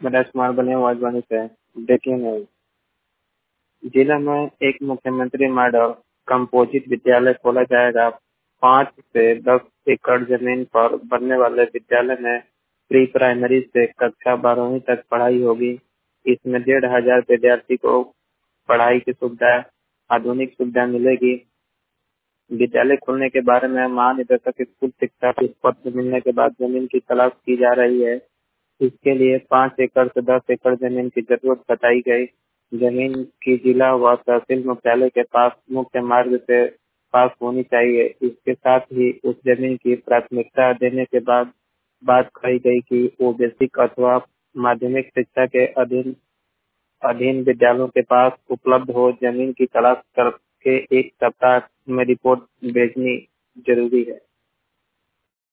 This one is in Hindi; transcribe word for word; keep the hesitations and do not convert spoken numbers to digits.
मनोज कुमार बने वाजवानी से। Breaking news. जिला में एक मुख्यमंत्री मॉडल कंपोजिट विद्यालय खोला जाएगा। पाँच से दस एकड़ जमीन पर बनने वाले विद्यालय में प्री प्राइमरी से कक्षा बारहवीं तक पढ़ाई होगी। इसमें डेढ़ हजार विद्यार्थी को पढ़ाई की सुविधा, आधुनिक सुविधा मिलेगी। विद्यालय खोलने के बारे में महानिदेशक स्कूल शिक्षा को पत्र मिलने के बाद जमीन की तलाश की जा रही है। इसके लिए पाँच एकड़ से दस एकड़ जमीन की जरूरत बताई गई। जमीन की जिला व तहसील मुख्यालय के पास मुख्य मार्ग से पास होनी चाहिए। इसके साथ ही उस जमीन की प्राथमिकता देने के बाद बात कही गई कि वो बेसिक अथवा माध्यमिक शिक्षा के अधीन अधीन विद्यालयों के पास उपलब्ध हो। जमीन की तलाश करके एक सप्ताह में रिपोर्ट भेजनी जरूरी है।